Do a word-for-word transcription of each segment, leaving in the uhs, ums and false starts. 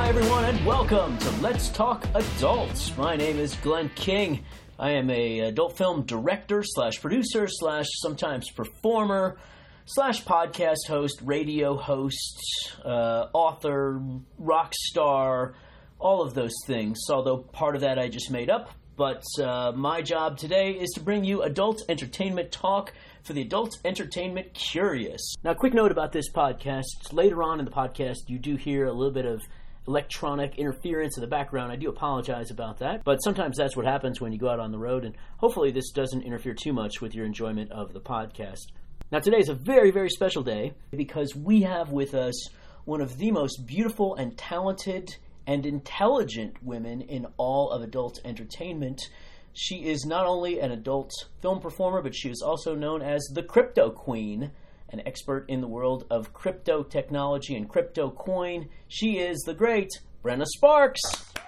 everyone, and welcome to Let's Talk Adults. My name is Glenn King. I am a adult film director slash producer slash sometimes performer slash podcast host, radio host, uh, author, rock star, all of those things. Although part of that I just made up. But uh, my job today is to bring you adult entertainment talk for the adult entertainment curious. Now, a quick note about this podcast. Later on in the podcast, you do hear a little bit of electronic interference in the background. I do apologize about that, but sometimes that's what happens when you go out on the road, and hopefully this doesn't interfere too much with your enjoyment of the podcast. Now, today is a very, very special day because we have with us one of the most beautiful and talented and intelligent women in all of adult entertainment. She is not only an adult film performer, but she is also known as the Crypto Queen, an expert in the world of crypto technology and crypto coin. She is the great Brenna Sparks.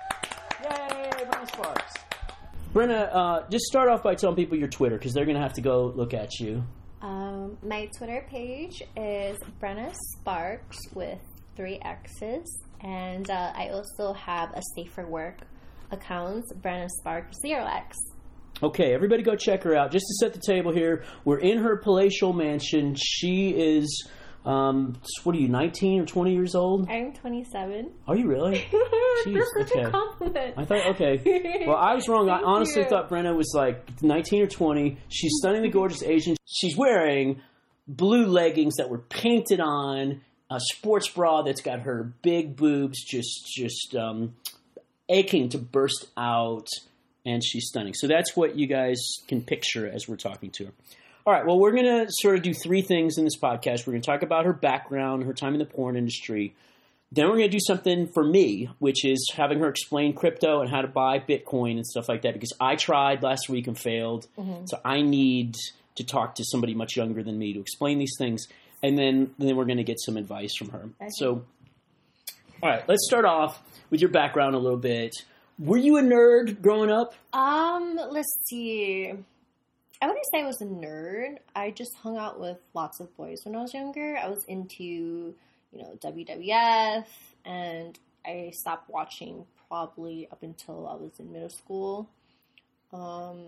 Yay, Brenna Sparks. Brenna, uh, just start off by telling people your Twitter, because they're going to have to go look at you. Um, my Twitter page is Brenna Sparks with three X's. And uh, I also have a Safe for Work account, Brenna Sparks zero X. Okay, everybody go check her out. Just to set the table here, we're in her palatial mansion. She is, um, what are you, nineteen or twenty years old? I'm twenty-seven. Are you really? Jeez, That's such okay. a compliment. I thought, okay. Well, I was wrong. I honestly you. thought Brenna was like nineteen or twenty. She's stunningly gorgeous Asian. She's wearing blue leggings that were painted on, a sports bra that's got her big boobs just, just um, aching to burst out. And she's stunning. So that's what you guys can picture as we're talking to her. All right, well, we're going to sort of do three things in this podcast. We're going to talk about her background, her time in the porn industry. Then we're going to do something for me, which is having her explain crypto and how to buy Bitcoin and stuff like that, because I tried last week and failed. Mm-hmm. So I need to talk to somebody much younger than me to explain these things. And then, then we're going to get some advice from her. Okay. So, all right, let's start off with your background a little bit. Were you a nerd growing up? Um, let's see. I wouldn't say I was a nerd. I just hung out with lots of boys when I was younger. I was into, you know, W W F, and I stopped watching probably up until I was in middle school. Um,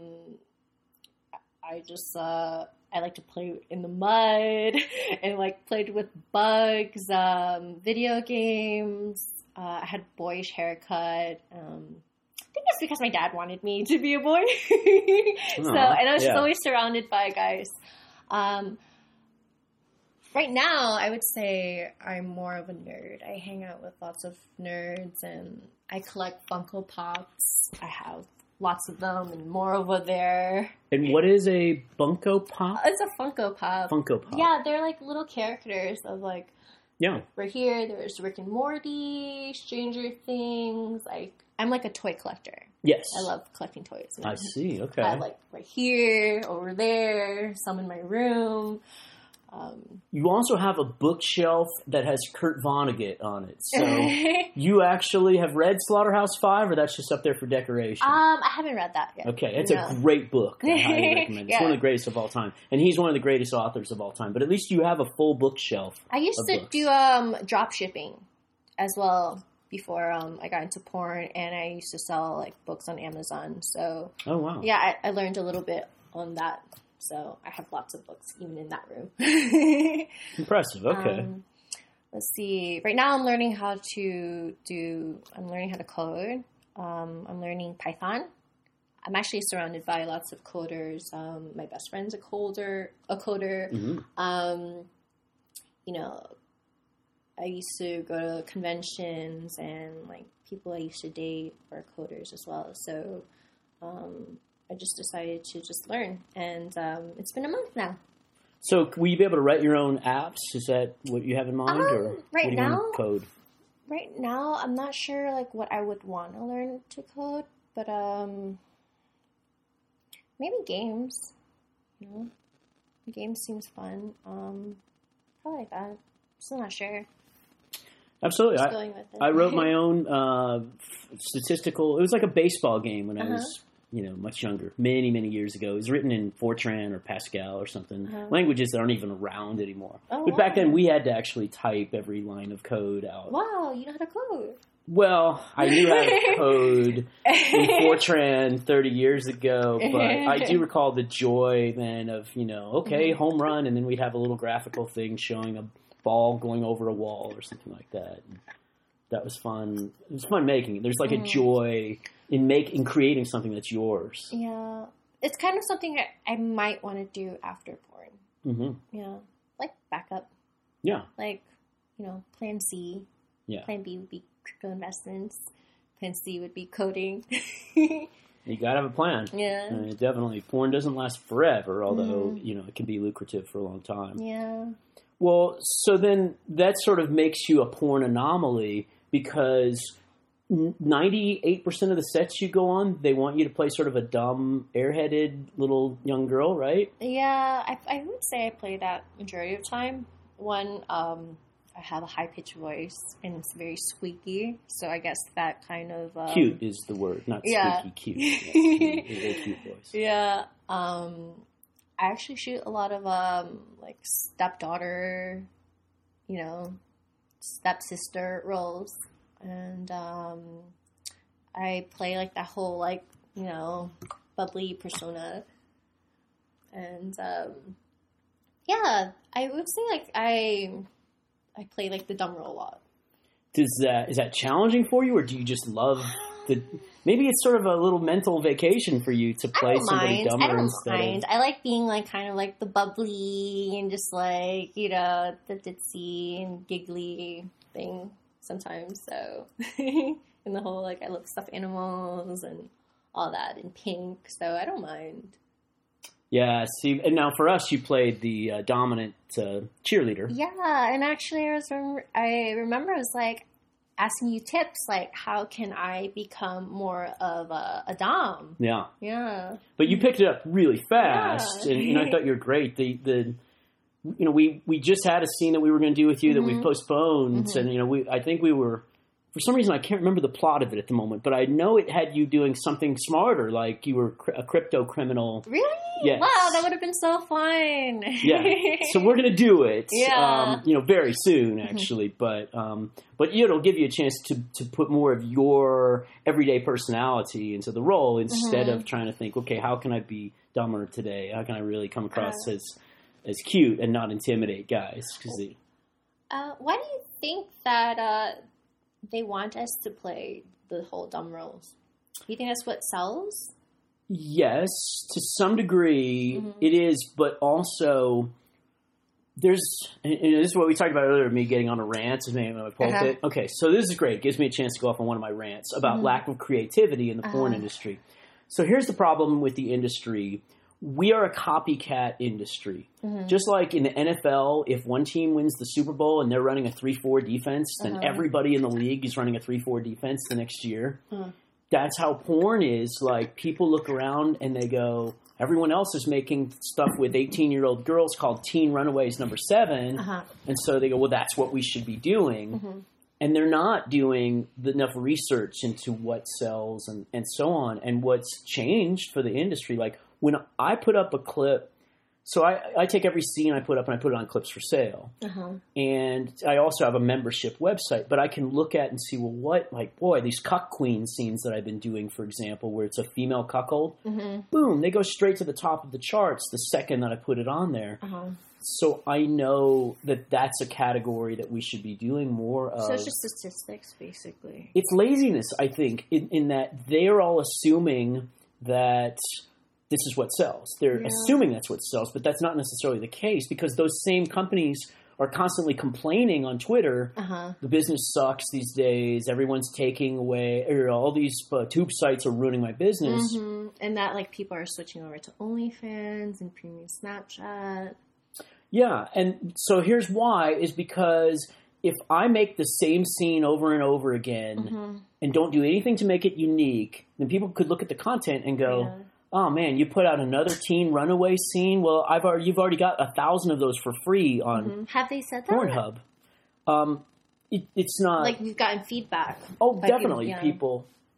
I just, uh, I like to play in the mud and, like, played with bugs, um, video games. Uh, I had a boyish haircut. Um, I think it's because my dad wanted me to be a boy. so, and I was yeah. just always surrounded by guys. Um, right now, I would say I'm more of a nerd. I hang out with lots of nerds, and I collect Funko Pops. I have lots of them, and more over there. And what is a Funko Pop? It's a Funko Pop. Funko Pop. Yeah, they're like little characters of like, yeah. Right here, there's Rick and Morty, Stranger Things. I, I'm like a toy collector. Yes. I love collecting toys. I, I see, okay. I have like right here, over there, some in my room. Um, you also have a bookshelf that has Kurt Vonnegut on it. So you actually have read Slaughterhouse Five, or that's just up there for decoration? Um, I haven't read that yet. Okay, it's no. a great book. I highly recommend it. It's yeah. one of the greatest of all time. And he's one of the greatest authors of all time. But at least you have a full bookshelf. I used to books. do um, drop shipping as well before um, I got into porn, and I used to sell like books on Amazon. So oh, wow. Yeah, I, I learned a little bit on that. So I have lots of books even in that room. Impressive. Okay. Um, let's see. Right now I'm learning how to do, I'm learning how to code. Um, I'm learning Python. I'm actually surrounded by lots of coders. Um, my best friend's a coder, a coder. Mm-hmm. Um, you know, I used to go to conventions, and like people I used to date are coders as well. So, um, I just decided to just learn, and um, it's been a month now. So, will you be able to write your own apps? Is that what you have in mind, um, or right what do you now, want to code? Right now, I'm not sure like what I would want to learn to code, but um, maybe games. You know, games seems fun. Um, probably like that. Still not sure. Absolutely. I, I wrote my own uh, statistical. It was like a baseball game when uh-huh. I was you know, much younger, many, many years ago. It was written in Fortran or Pascal or something, Uh-huh. languages that aren't even around anymore. Oh, but back wow. then, we had to actually type every line of code out. Wow, you know how to code. Well, I knew how to code in Fortran thirty years ago, but I do recall the joy then of, you know, okay, Mm-hmm. home run, and then we'd have a little graphical thing showing a ball going over a wall or something like that. And that was fun. It was fun making it. There's like Mm-hmm. a joy in make in creating something that's yours. Yeah. It's kind of something that I might want to do after porn. Mm-hmm. Yeah. Like backup. Yeah. Like, you know, plan C. Yeah. Plan B would be crypto investments. Plan C would be coding. You gotta have a plan. Yeah. And it definitely, porn doesn't last forever, although, Mhm. you know, it can be lucrative for a long time. Yeah. Well, so then that sort of makes you a porn anomaly because ninety-eight percent of the sets you go on, they want you to play sort of a dumb, airheaded little young girl, right? Yeah, I, I would say I play that majority of the time. One, um, I have a high-pitched voice, and it's very squeaky, so I guess that kind of... Um, Cute is the word, not yeah. squeaky cute. Yes, it's a cute voice. Yeah. Um, I actually shoot a lot of, um, like, stepdaughter, you know, stepsister roles. And um, I play, like, that whole, like, you know, bubbly persona. And, um, yeah, I would say, like, I... I play, like, the dumb role a lot. Does that, is that challenging for you, or do you just love the... Maybe it's sort of a little mental vacation for you to play I don't somebody mind. dumber I don't instead mind. of... I like being, like, kind of, like, the bubbly and just, like, you know, the ditzy and giggly thing sometimes, so... and the whole, like, I love stuffed animals and all that, and pink, so I don't mind. Yeah, see, and now for us, you played the uh, dominant uh, cheerleader. Yeah, and actually, I was rem- I remember I was like asking you tips, like how can I become more of a, a dom? Yeah, Yeah, but you picked it up really fast, Yeah. and, and I thought you were great. The the you know we we just had a scene that we were going to do with you that we Mhm. postponed, Mhm. and you know we I think we were. For some reason, I can't remember the plot of it at the moment, but I know it had you doing something smarter, like you were cr- a crypto criminal. really? Yes. Wow, that would have been so fun. Yeah, so we're gonna do it. Yeah. um, you know, very soon actually, but um, but you know, it'll give you a chance to to put more of your everyday personality into the role instead Mhm. of trying to think, okay, how can I be dumber today? How can I really come across Uh. as as cute and not intimidate guys? Because uh, why do you think that uh, they want us to play the whole dumb roles? Do you think that's what sells? yes, to some degree Mhm. it is, but also there's, and and this is what we talked about earlier, me getting on a rant and being on my pulpit. Uh-huh. Okay, so this is great. It gives me a chance to go off on one of my rants about Mhm. lack of creativity in the porn Uh-huh. industry. So here's the problem with the industry. We are a copycat industry. Mhm. Just like in the N F L, if one team wins the Super Bowl and they're running a three four defense, then Uh-huh. everybody in the league is running a three four defense the next year. Uh-huh. That's how porn is. Like, people look around and they go, everyone else is making stuff with eighteen-year-old girls called Teen Runaways number seven. Uh-huh. And so they go, well, that's what we should be doing. Mhm. And they're not doing the, enough research into what sells and, and so on. And what's changed for the industry, like when I put up a clip, so I, I take every scene I put up and I put it on Clips for Sale. Uh-huh. And I also have a membership website, but I can look at and see, well, what, like, boy, these cuck queen scenes that I've been doing, for example, where it's a female cuckold, Mm-hmm. boom, they go straight to the top of the charts the second that I put it on there. Uh-huh. So I know that that's a category that we should be doing more of. So it's just statistics, basically. It's laziness, I think, in, in that they're all assuming that this is what sells. They're Yeah. assuming that's what sells, but that's not necessarily the case because those same companies are constantly complaining on Twitter. Uh-huh. The business sucks these days. Everyone's taking away, or all these uh, tube sites are ruining my business. Mm-hmm. And that, like, people are switching over to OnlyFans and Premium Snapchat. Yeah, and so here's why, is because if I make the same scene over and over again Mm-hmm. and don't do anything to make it unique, then people could look at the content and go, Yeah. oh man, you put out another teen runaway scene? Well, I've already, you've already got a thousand of those for free on Mm-hmm. Have they said that? Pornhub. Um, it, it's not... Like, we've gotten feedback. oh, by definitely. people, yeah. People,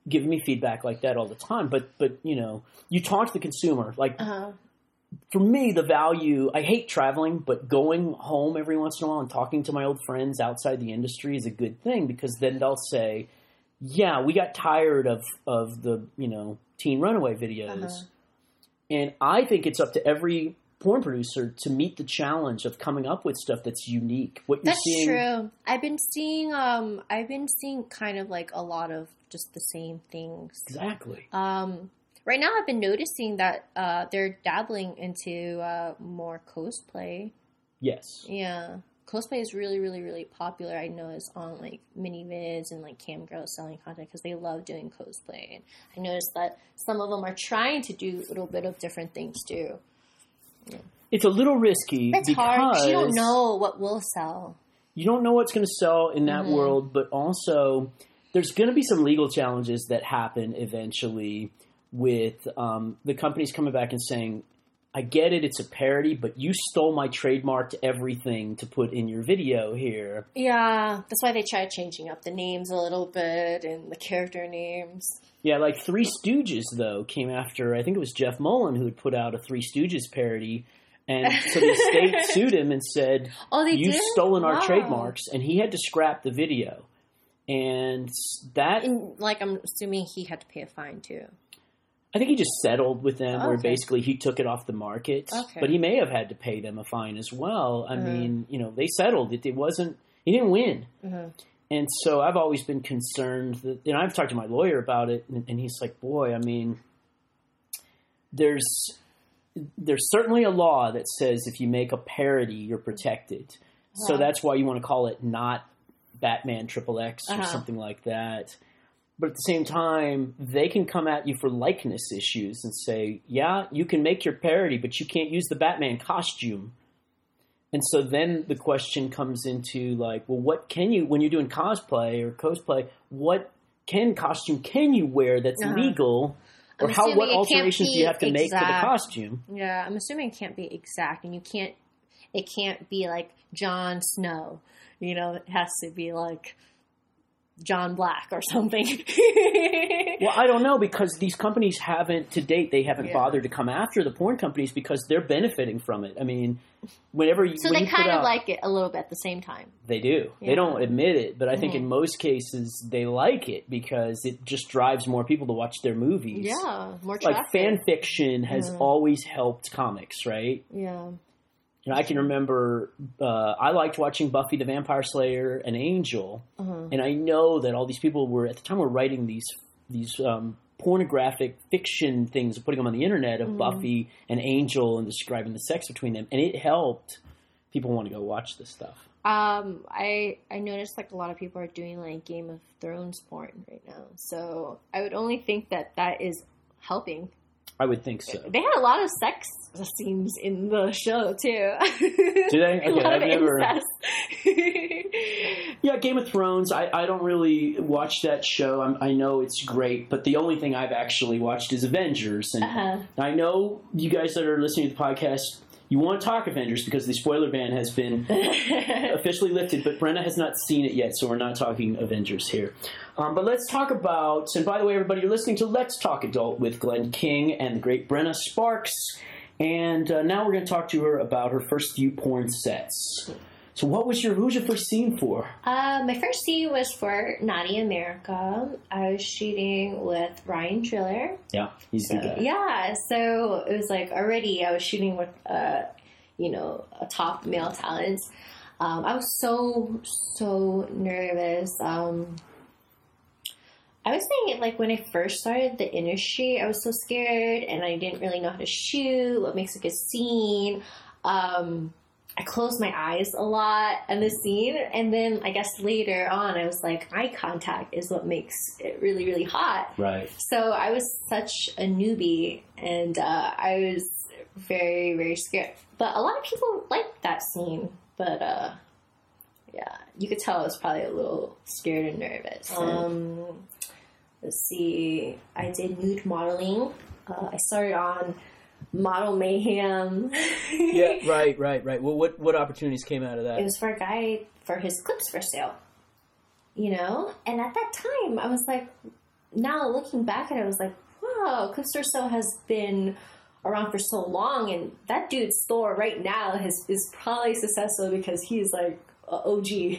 giving me feedback like that all the time. But, but you know, you talk to the consumer. Like, Uh-huh. for me, the value, I hate traveling, but going home every once in a while and talking to my old friends outside the industry is a good thing, because then they'll say, yeah, we got tired of, of the, you know, teen runaway videos. Uh-huh. And I think it's up to every porn producer to meet the challenge of coming up with stuff that's unique. What you're That's seeing, true. I've been seeing, um, I've been seeing kind of like a lot of just the same things. Exactly. Um, right now I've been noticing that, uh, they're dabbling into, uh, more cosplay. Yes. Yeah. Cosplay is really, really, really popular. I noticed on like mini-vids and like cam girls selling content because they love doing cosplay. And I noticed that some of them are trying to do a little bit of different things too. Yeah. It's a little risky It's because hard because you don't know what will sell. You don't know what's going to sell in that Mm-hmm. world, but also there's going to be some legal challenges that happen eventually with um, the companies coming back and saying, I get it, it's a parody, but you stole my trademarked everything to put in your video here. Yeah, that's why they tried changing up the names a little bit and the character names. Yeah, like Three Stooges, though, came after, I think it was Jeff Mullen who had put out a Three Stooges parody. And so the estate sued him and said, Oh, they you've did? stolen our Wow. trademarks. And he had to scrap the video. And that... And, like, I'm assuming he had to pay a fine, too. I think he just settled with them, where Okay. basically he took it off the market. Okay. But he may have had to pay them a fine as well. I Mhm. mean, you know, they settled. It, it wasn't... He didn't win. Mm-hmm. And so I've always been concerned that, and I've talked to my lawyer about it, and, and he's like, boy, I mean, there's there's certainly a law that says if you make a parody, you're protected. So Uh-huh. that's why you want to call it not Batman Triple X or Uh-huh. something like that. But at the same time, they can come at you for likeness issues and say, yeah, you can make your parody, but you can't use the Batman costume. And so then the question comes into like, well, what can you, when you're doing cosplay or cosplay, what can costume can you wear that's Uh-huh. legal? Or I'm how, what assuming it can't alterations do you be have to make for the exact. costume? Yeah, I'm assuming it can't be exact, and you can't. It can't be like Jon Snow. You know, it has to be like John Black or something. Well, I don't know, because these companies haven't, to date, they haven't Yeah. bothered to come after the porn companies because they're benefiting from it. I mean, whenever you, So when they you put kind of out- like it a little bit at the same time. They do. Yeah. They don't admit it, but I think Mhm. in most cases they like it because it just drives more people to watch their movies. Yeah, more Like traffic. fan fiction has Mhm. always helped comics, right? Yeah. And I can remember uh, I liked watching Buffy the Vampire Slayer and Angel, Uh-huh. and I know that all these people were at the time were writing these these um, pornographic fiction things, putting them on the internet of Mhm. Buffy and Angel and describing the sex between them, and it helped people want to go watch this stuff. Um, I I noticed like a lot of people are doing like Game of Thrones porn right now, so I would only think that that is helping. I would think so. They had a lot of sex scenes in the show too. Do they? a Okay, lot I've of never- incest. Yeah, Game of Thrones. I, I don't really watch that show. I'm, I know it's great, but the only thing I've actually watched is Avengers. And Uh-huh. I know you guys that are listening to the podcast, you want to talk Avengers because the spoiler ban has been officially lifted, but Brenna has not seen it yet, so we're not talking Avengers here. Um, but let's talk about, and by the way, everybody, you're listening to Let's Talk Adult with Glenn King and the great Brenna Sparks. And uh, now we're going to talk to her about her first few porn sets. So what was your, who was your first scene for? Uh, my first scene was for Naughty America. I was shooting with Ryan Triller. Yeah, he's the guy. Yeah, so it was like already I was shooting with, uh, you know, a top male talent. Um, I was so, so nervous. Um, I was saying, like, when I first started the industry, I was so scared and I didn't really know how to shoot, what makes a good scene. Um, I closed my eyes a lot in the scene, and then I guess later on I was like, eye contact is what makes it really, really hot. Right. So I was such a newbie, and uh, I was very, very scared. But a lot of people liked that scene, but uh, yeah, you could tell I was probably a little scared and nervous. Um, let's see, I did nude modeling. Uh, I started on Model Mayhem. Yeah, right, right, right. Well, what what opportunities came out of that? It was for a guy for his clips for sale, you know? And at that time, I was like, now looking back at it, I was like, wow, Clipster Cell has been around for so long, and that dude's store right now has, is probably successful because he's like a O G.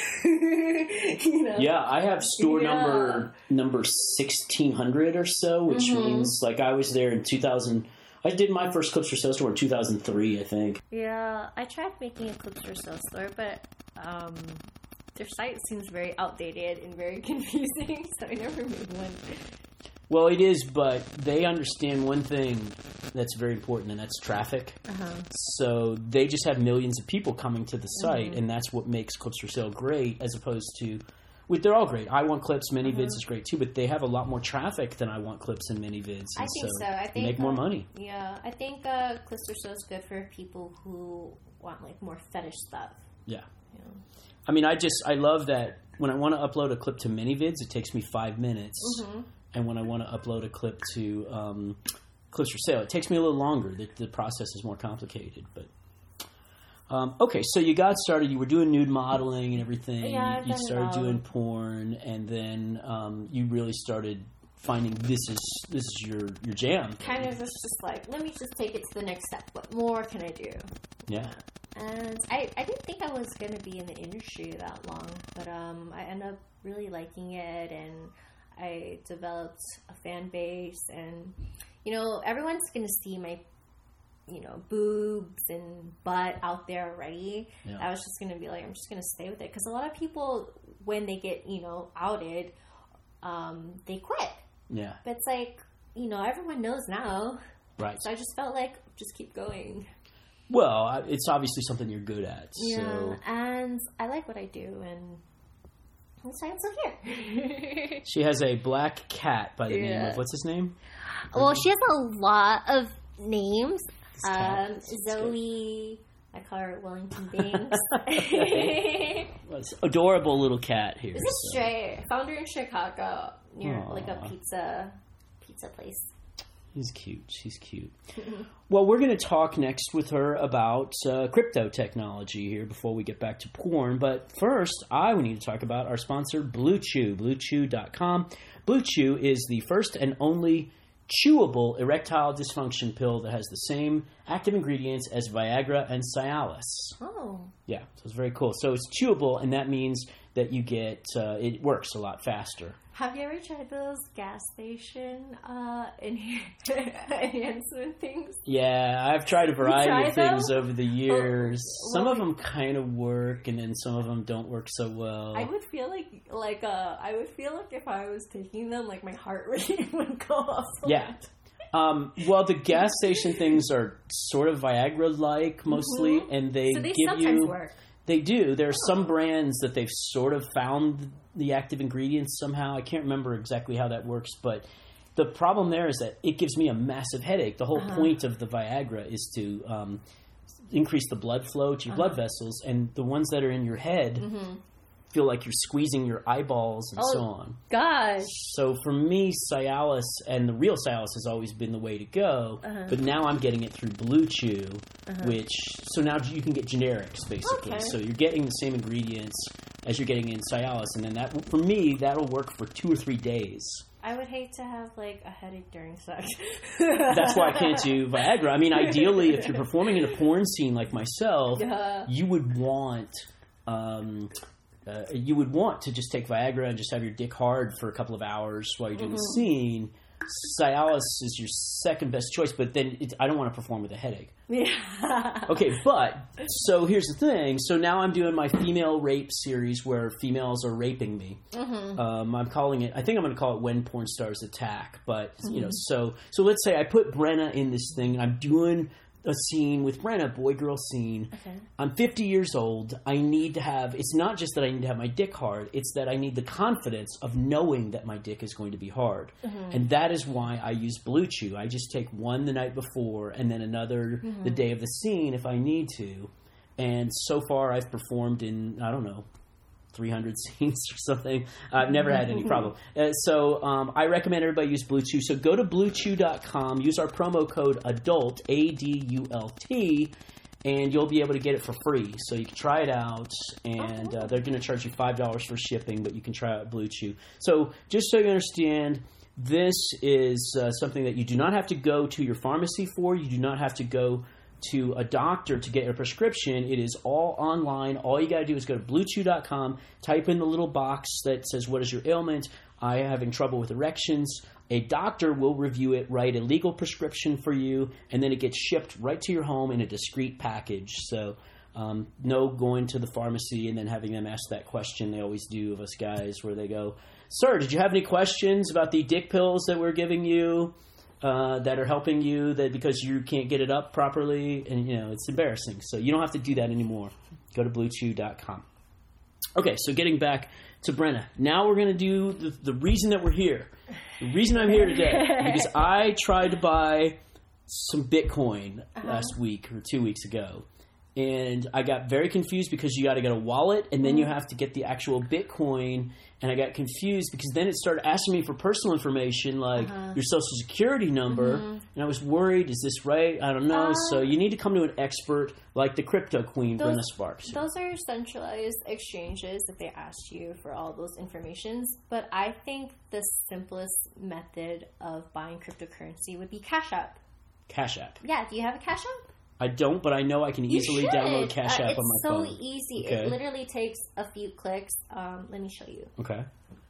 You know? Yeah, I have store Yeah. number number sixteen hundred or so, which Mhm. means like I was there in two thousand. I did my first Clipster Cell store in two thousand three, I think. Yeah, I tried making a Clipster Cell store, but um, their site seems very outdated and very confusing, so I never made one. Well, it is, but they understand one thing that's very important, and that's traffic. Uh-huh. So they just have millions of people coming to the site, Mhm. and that's what makes Clipster Cell great, as opposed to... Well, they're all great. I Want Clips, ManyVids Mhm. is great too, but they have a lot more traffic than I Want Clips and ManyVids. I And think so. I they think make more uh, money. Yeah, I think uh, Clipster Cell is good for people who want like more fetish stuff. Yeah. Yeah. I mean, I just, I love that when I want to upload a clip to ManyVids, it takes me five minutes. Mm-hmm. And when I want to upload a clip to um, Clipster Cell, it takes me a little longer. The, the process is more complicated. But um, okay, so you got started. You were doing nude modeling and everything. Yeah, I've you done it started all. doing porn, and then um, you really started finding this is this is your your jam. Kind of just, just like, let me just take it to the next step. What more can I do? Yeah. And I, I didn't think I was going to be in the industry that long, but um, I ended up really liking it, and I developed a fan base, and, you know, everyone's going to see my, you know, boobs and butt out there already. Yeah. I was just going to be like, I'm just going to stay with it. Because a lot of people, when they get, you know, outed, um, they quit. Yeah. But it's like, you know, everyone knows now. Right. So I just felt like, just keep going. Well, I- it's obviously something you're good at. Yeah, So and I like what I do, and that's why I'm still here. she has a black cat by the name Yeah. of, what's his name? Well, she has a lot of names. This cat. Um, This is Zoe, I call her Wellington Banks. Well, it's adorable little cat here. This is so. stray. I found her in Chicago near Aw. like a pizza pizza place. He's cute. She's cute. Well, we're going to talk next with her about uh, crypto technology here before we get back to porn. But first, I need to talk about our sponsor, Blue Chew, blue chew dot com. Blue Chew is the first and only chewable erectile dysfunction pill that has the same active ingredients as Viagra and Cialis. Oh. Yeah, so it's very cool. So it's chewable, and that means that you get, uh, it works a lot faster. Have you ever tried those gas station uh, enhancement things? Yeah, I've tried a variety tried of things them? over the years. Oh, some well, of them kind of work, and then some of them don't work so well. I would feel like like uh, I would feel like if I was taking them, like my heart rate would go up. Yeah. Um, well, the gas station things are sort of Viagra-like mostly, Mhm. and they So they give sometimes you. work. They do. There are some brands that they've sort of found the active ingredients somehow. I can't remember exactly how that works, but the problem there is that it gives me a massive headache. The whole Uh-huh. point of the Viagra is to um, increase the blood flow to your Uh-huh. blood vessels, and the ones that are in your head Mm-hmm. feel like you're squeezing your eyeballs and Oh. so on. Gosh. So for me, Cialis, and the real Cialis has always been the way to go, Uh-huh. but now I'm getting it through Blue Chew, Uh-huh. which, so now you can get generics, basically. Okay. So you're getting the same ingredients as you're getting in Cialis, and then that, for me, that'll work for two or three days. I would hate to have like a headache during sex. That's why I can't do Viagra. I mean, ideally, if you're performing in a porn scene like myself, Yeah. you would want... Um, Uh, you would want to just take Viagra and just have your dick hard for a couple of hours while you're doing the Mm-hmm. scene. Cialis is your second best choice, but then it, I don't want to perform with a headache. Yeah. Okay, but so here's the thing. So now I'm doing my female rape series where females are raping me. Mm-hmm. Um, I'm calling it. I think I'm going to call it When Porn Stars Attack. But you know, so so let's say I put Brenna in this thing, and I'm doing a scene with Brenna, boy girl scene. Okay. I'm fifty years old. I need to have, it's not just that I need to have my dick hard, it's that I need the confidence of knowing that my dick is going to be hard. Mm-hmm. And that is why I use Blue Chew. I just take one the night before and then another Mm-hmm. the day of the scene if I need to. And so far I've performed in, I don't know, three hundred scenes or something. I've never had any problem. Uh, so um, I recommend everybody use Blue Chew. So go to blue chew dot com, use our promo code ADULT, A D U L T, and you'll be able to get it for free. So you can try it out, and uh, they're going to charge you five dollars for shipping, but you can try out Blue Chew. So just so you understand, this is uh, something that you do not have to go to your pharmacy for. You do not have to go to a doctor to get a prescription. It is all online. All you got to do is go to blue chew dot com, type in the little box that says, what is your ailment? I am having trouble with erections. A doctor will review it, write a legal prescription for you, and then it gets shipped right to your home in a discreet package. So um, no going to the pharmacy and then having them ask that question they always do of us guys, where they go, sir, did you have any questions about the dick pills that we're giving you? Uh, that are helping you that because you can't get it up properly, and you know it's embarrassing. So you don't have to do that anymore. Go to blue chew dot com. Okay, so getting back to Brenna. Now we're going to do the, the reason that we're here. The reason I'm here today because I tried to buy some Bitcoin uh-huh. last week or two weeks ago, and I got very confused because you got to get a wallet and then mm. you have to get the actual Bitcoin. And I got confused because then it started asking me for personal information like uh-huh. your social security number. Mm-hmm. And I was worried, is this right? I don't know. Um, so you need to come to an expert like the crypto queen, those, Brenna Sparks. Those are centralized exchanges if they asked you for all those informations. But I think the simplest method of buying cryptocurrency would be Cash App. Cash App? Yeah. Do you have a Cash App? I don't, but I know I can easily download Cash App uh, on my so phone. It's so easy. Okay. It literally takes a few clicks. Um, let me show you. Okay.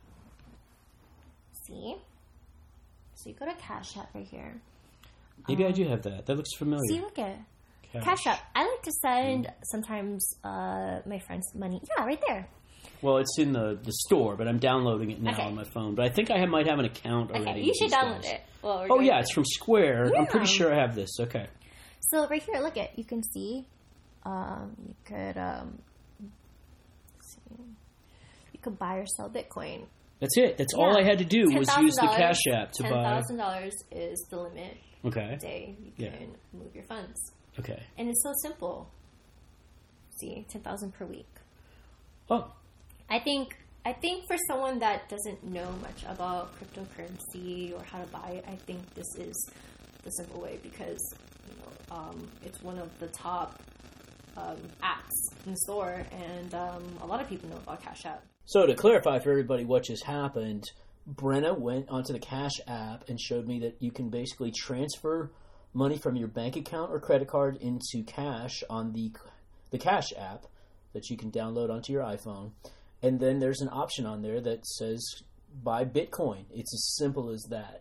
See? So you go to Cash App right here. Maybe um, I do have that. That looks familiar. See, look at Cash. Cash App. I like to send mm. sometimes uh, my friends money. Yeah, right there. Well, it's in the, the store, but I'm downloading it now okay. on my phone. But I think I have, might have an account already. Okay, you should download guys. it. Well, oh, yeah, it's from Square. Yeah. I'm pretty sure I have this. Okay. So right here, look at you can see. Um, you could um, see, you could buy or sell Bitcoin. That's it. That's yeah. all I had to do was use the Cash App to buy. ten thousand dollars is the limit. Okay. Day you can yeah. move your funds. Okay. And it's so simple. See, ten thousand per week. Oh. I think I think for someone that doesn't know much about cryptocurrency or how to buy it, I think this is the simple way because you know um, it's one of the top um, apps in the store, and um, a lot of people know about Cash App. So to clarify for everybody what just happened, Brenna went onto the Cash App and showed me that you can basically transfer money from your bank account or credit card into cash on the the Cash App that you can download onto your iPhone. And then there's an option on there that says buy Bitcoin. It's as simple as that.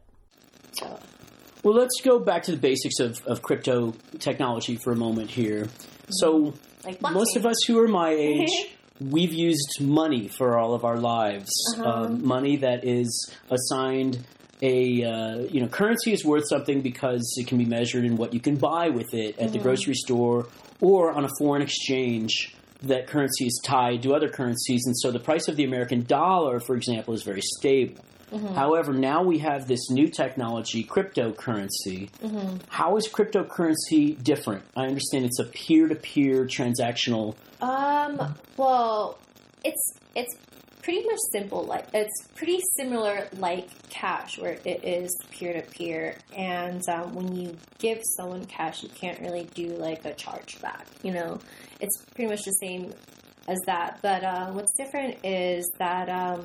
Well, let's go back to the basics of, of crypto technology for a moment here. So like most of us who are my age, we've used money for all of our lives. Uh-huh. Um, money that is assigned a, uh, you know, currency is worth something because it can be measured in what you can buy with it at mm-hmm. the grocery store or on a foreign exchange. That currency is tied to other currencies, and so the price of the American dollar, for example, is very stable. Mm-hmm. However, now we have this new technology, cryptocurrency. Mm-hmm. How is cryptocurrency different? I understand it's a peer-to-peer transactional. Um. Well, it's it's pretty much simple. Like it's pretty similar, like cash, where it is peer-to-peer. And um, when you give someone cash, you can't really do like a chargeback. You know, it's pretty much the same as that. But uh, what's different is that, um,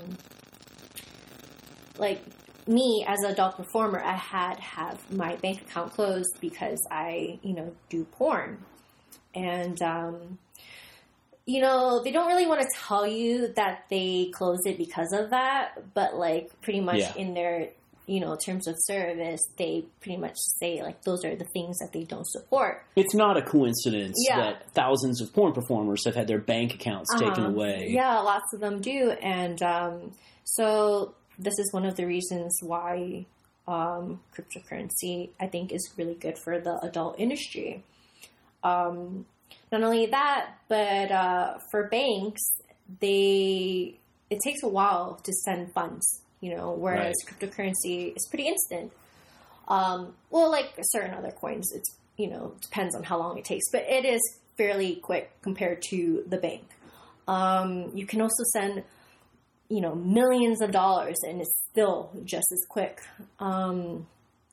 like me as an adult performer, I had have my bank account closed because I, you know, do porn, and um, you know, they don't really want to tell you that they closed it because of that, but like pretty much yeah. in their, you know, terms of service, they pretty much say like those are the things that they don't support. It's not a coincidence yeah. that thousands of porn performers have had their bank accounts uh-huh. taken away. Yeah, lots of them do. And um, so this is one of the reasons why um, cryptocurrency, I think, is really good for the adult industry. Um Not only that, but uh, for banks, they it takes a while to send funds, you know, whereas right. cryptocurrency is pretty instant. Um, well, like certain other coins, it's, you know, depends on how long it takes, but it is fairly quick compared to the bank. Um, you can also send, you know, millions of dollars and it's still just as quick. Um,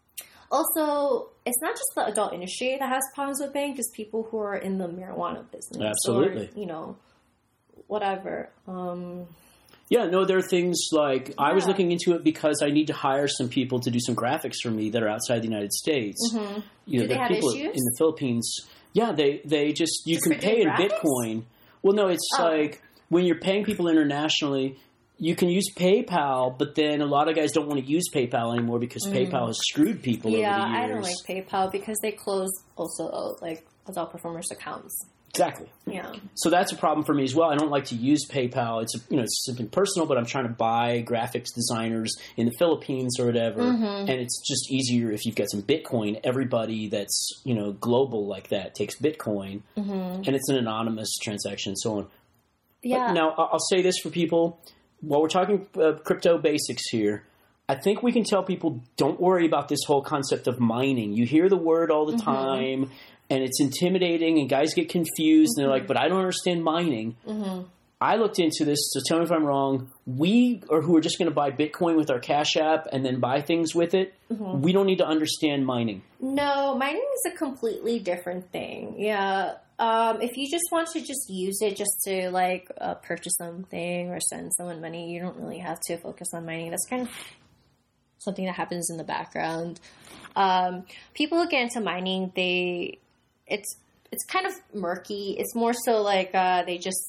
Also, it's not just the adult industry that has problems with banks, it's people who are in the marijuana business. Absolutely. Or, you know, whatever. Um, yeah, no, there are things like, yeah. I was looking into it because I need to hire some people to do some graphics for me that are outside the United States. Mm-hmm. You know, do they have people issues? in the Philippines. Yeah, they, they just, you just can pay in graphics? Bitcoin. Well, no, it's oh. like when you're paying people internationally, you can use PayPal, but then a lot of guys don't want to use PayPal anymore because mm. PayPal has screwed people yeah, over the years. I don't like PayPal because they close also like adult performers accounts. Exactly. Yeah. So that's a problem for me as well. I don't like to use PayPal. It's, you know, it's something personal, but I'm trying to buy graphics designers in the Philippines or whatever. Mm-hmm. And it's just easier if you've got some Bitcoin. Everybody that's, you know, global like that takes Bitcoin. Mm-hmm. And it's an anonymous transaction and so on. Yeah. But now, I'll say this for people. While we're talking uh, crypto basics here, I think we can tell people don't worry about this whole concept of mining. You hear the word all the mm-hmm. time. And it's intimidating, and guys get confused, mm-hmm. and they're like, but I don't understand mining. Mm-hmm. I looked into this, so tell me if I'm wrong. We, or who are just going to buy Bitcoin with our Cash App and then buy things with it, mm-hmm. we don't need to understand mining. No, mining is a completely different thing. Yeah. Um, if you just want to just use it just to, like, uh, purchase something or send someone money, you don't really have to focus on mining. That's kind of something that happens in the background. Um, people who get into mining, they... It's it's kind of murky. It's more so like uh, they just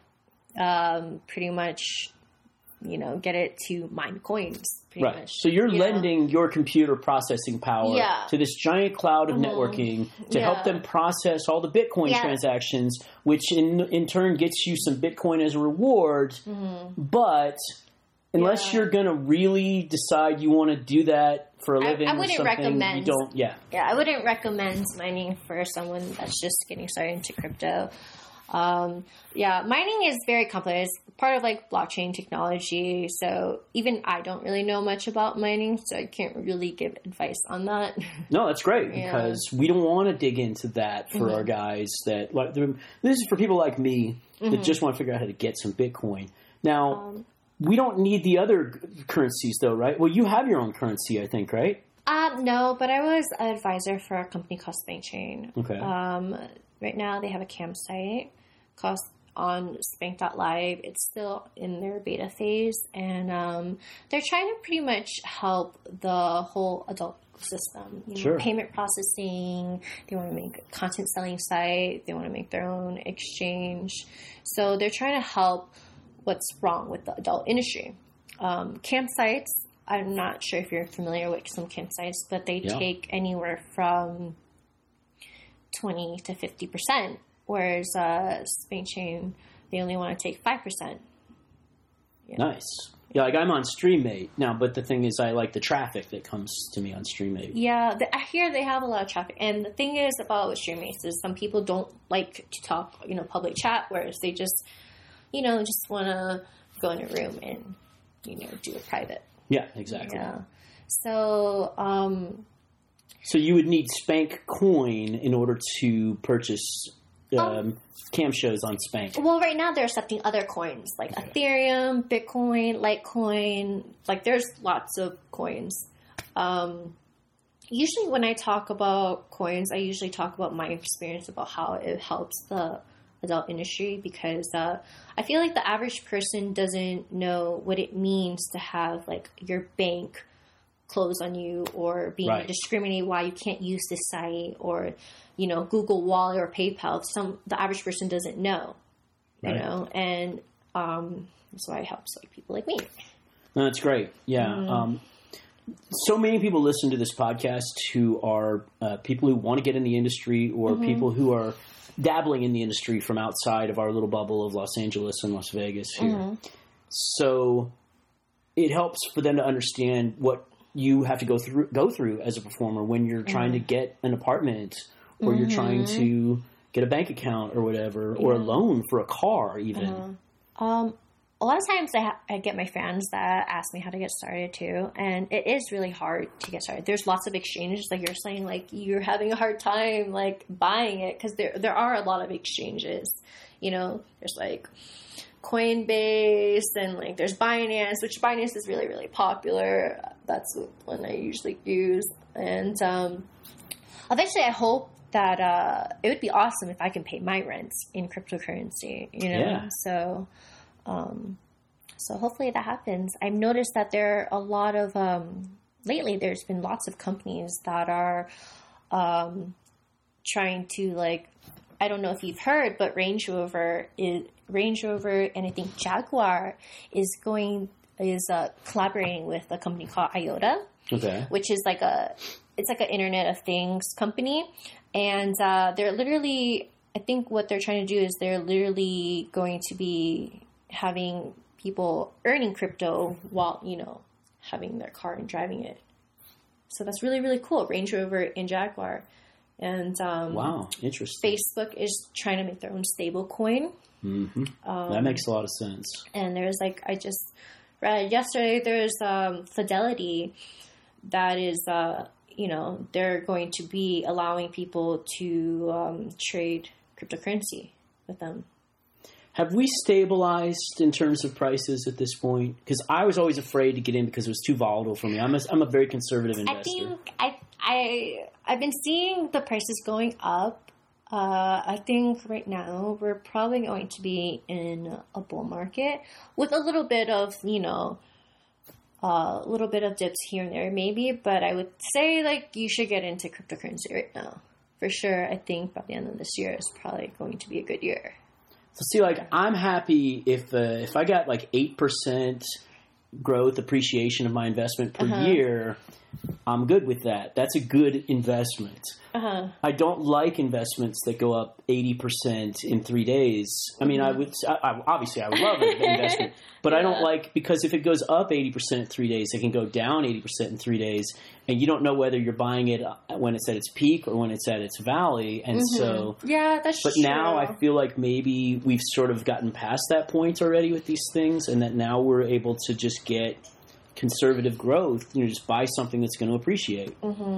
um, pretty much, you know, get it to mine coins. Pretty right. much. So you're you lending know? your computer processing power yeah. to this giant cloud of mm-hmm. networking to yeah. help them process all the Bitcoin yeah. transactions, which in in turn gets you some Bitcoin as a reward. Mm-hmm. But unless yeah. you're going to really decide you want to do that for a living, I, I wouldn't or something, recommend. You don't, yeah, yeah, I wouldn't recommend mining for someone that's just getting started into crypto. Um, yeah, mining is very complex. It's part of like blockchain technology. So even I don't really know much about mining, so I can't really give advice on that. No, that's great yeah. because we don't want to dig into that for mm-hmm. our guys. That like this is for people like me that mm-hmm. just want to figure out how to get some Bitcoin. Now. Um, We don't need the other currencies, though, right? Well, you have your own currency, I think, right? Um, no, but I was an advisor for a company called SpankChain. Okay. Um, right now, they have a campsite called on Spank dot live. It's still in their beta phase, and um, they're trying to pretty much help the whole adult system. You know, sure. Payment processing. They want to make a content selling site. They want to make their own exchange. So they're trying to help what's wrong with the adult industry. Um, campsites, I'm not sure if you're familiar with some campsites, but they yeah. take anywhere from twenty to fifty percent, whereas uh, SpankChain, they only want to take five percent. Yeah. Nice. Yeah, like I'm on StreamMate now, but the thing is I like the traffic that comes to me on StreamMate. Yeah, the, I hear they have a lot of traffic. And the thing is about StreamMate is some people don't like to talk, you know, public chat, whereas they just... you know, just want to go in a room and, you know, do a private. Yeah, exactly. Yeah. So, um... So you would need Spank Coin in order to purchase um, um, cam shows on Spank. Well, right now they're accepting other coins, like okay. Ethereum, Bitcoin, Litecoin. Like, there's lots of coins. Um... Usually when I talk about coins, I usually talk about my experience about how it helps the adult industry because uh, I feel like the average person doesn't know what it means to have like your bank close on you or being right. discriminated why you can't use this site or, you know, Google Wallet or PayPal. Some the average person doesn't know, you right. know, and um, that's why it helps like people like me. No, that's great. Yeah. Mm. Um, so many people listen to this podcast who are uh, people who want to get in the industry or mm-hmm. people who are dabbling in the industry from outside of our little bubble of Los Angeles and Las Vegas here. Mm-hmm. So it helps for them to understand what you have to go through go through as a performer when you're trying mm-hmm. to get an apartment or mm-hmm. you're trying to get a bank account or whatever, yeah. or a loan for a car even. Mm-hmm. Um, a lot of times I, ha- I get my fans that ask me how to get started too, and it is really hard to get started. There's lots of exchanges, like you're saying, like you're having a hard time like buying it because there there are a lot of exchanges. You know, there's like Coinbase and like there's Binance, which Binance is really really popular. That's one I usually use. And um, eventually, I hope that uh, it would be awesome if I can pay my rent in cryptocurrency. You know, Yeah. so um, so hopefully that happens. I've noticed that there are a lot of um, lately. There's been lots of companies that are um, trying to like. I don't know if you've heard, but Range Rover is Range Rover, and I think Jaguar is going is uh, collaborating with a company called IOTA, Okay. which is like a it's like an Internet of Things company, and uh, they're literally I think what they're trying to do is they're literally going to be having people earning crypto while you know having their car and driving it. So that's really really cool. Range Rover and Jaguar. And um, Wow, interesting. Facebook is trying to make their own stable coin. Mm-hmm. Um, that makes a lot of sense. And there's like, I just read yesterday, there's um, Fidelity that is, uh, you know, they're going to be allowing people to um, trade cryptocurrency with them. Have we stabilized in terms of prices at this point? Because I was always afraid to get in because it was too volatile for me. I'm a, I'm a very conservative investor. I think I I I've been seeing the prices going up. Uh, I think right now we're probably going to be in a bull market with a little bit of you know uh, a little bit of dips here and there maybe, but I would say like you should get into cryptocurrency right now for sure. I think by the end of this year is probably going to be a good year. So see, like I'm happy if uh, if I got like eight percent growth appreciation of my investment per Uh-huh. year, I'm good with that. That's a good investment. Uh-huh. I don't like investments that go up eighty percent in three days. I mean, I would I, I, obviously I would love an investment, but I don't Yeah. like because if it goes up eighty percent in three days, it can go down eighty percent in three days, and you don't know whether you're buying it when it's at its peak or when it's at its valley. And so, Yeah, that's but true. now I feel like maybe we've sort of gotten past that point already with these things, and that now we're able to just get conservative growth. You know, just buy something that's going to appreciate.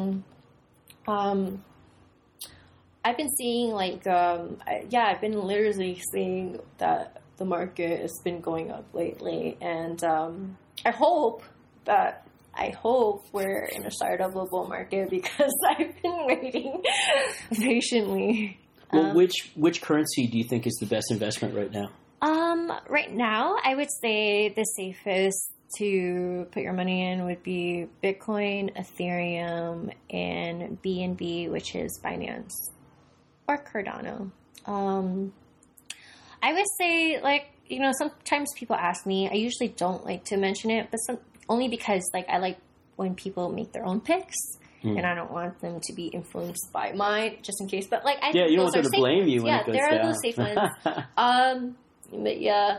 Um, I've been seeing like, um, I, yeah, I've been literally seeing that the market has been going up lately, and um, I hope that I hope we're in a start of a bull market because I've been waiting patiently. Well, Um, which which currency do you think is the best investment right now? Um, right now, I would say the safest to put your money in would be Bitcoin, Ethereum, and B N B, which is Binance, or Cardano. Um, I would say, like, you know, sometimes people ask me, I usually don't like to mention it, but some, only because, like, I like when people make their own picks. Mm. And I don't want them to be influenced by mine, just in case. But, like, I Yeah, think you don't those want them are to safe blame ones. you when yeah, it goes there down. are those safe ones. Um, but yeah,